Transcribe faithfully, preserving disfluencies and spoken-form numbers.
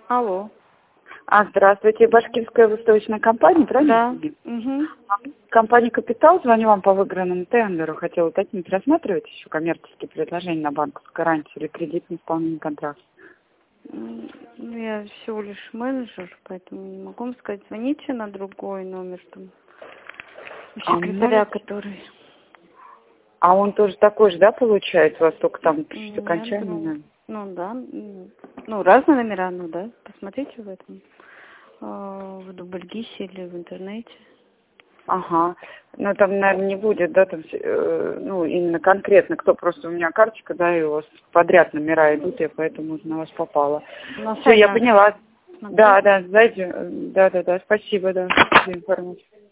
Алло. А, здравствуйте, Башкирская выставочная компания, правильно? Да. Угу. Компания «Капитал», звоню вам по выигранному тендеру. Хотела уточнить, рассматриваете еще коммерческие предложения на банковскую гарантию или кредитное исполнение контракта? Ну, я всего лишь менеджер, поэтому не могу вам сказать. Звоните на другой номер, там, А, секретаря, может... который... а он тоже такой же, да, получается? У вас только там чуть Нет, окончание, ну, наверное? ну да, м, ну разные номера, ну да, посмотрите в этом, э, в Дубльгисе или в интернете. Ага. Ну, там, наверное, не будет, да, там, э, ну, именно конкретно, кто просто у меня карточка, да, и у вас подряд номера идут, я поэтому на вас попала. На Все, сами я надо поняла. смотреть. Да, да, зайди, да, да, да, спасибо, да, за информацию.